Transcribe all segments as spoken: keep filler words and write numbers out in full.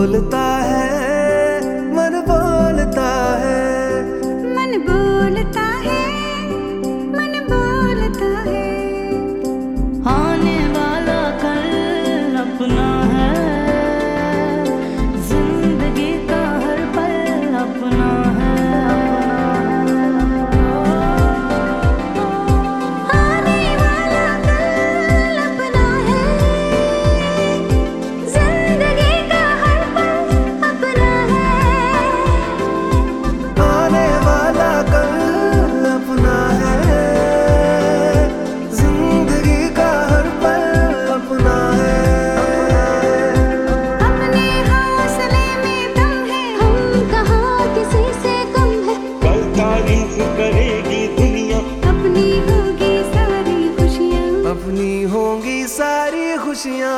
बोलता है, मन बोलता है, मन बोलता है, मन बोलता है। आने वाला कल अपना है, जिंदगी का हर पल अपना है। आने वाला कल अपना है, जिंदगी का हर पल अपना है। आने वाला कल अपना है, जिंदगी का हर पल अपना है। अपने हौसले में दम है, हम कहाँ किसी से कम है। कल तारीफ करेगी दुनिया, अपनी होगी सारी खुशियाँ, अपनी होंगी सारी खुशियाँ।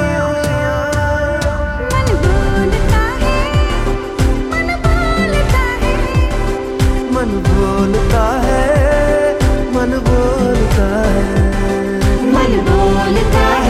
मन बोलता है, मन बोलता है। मन बोलता है, मन बोलता है, मन बोलता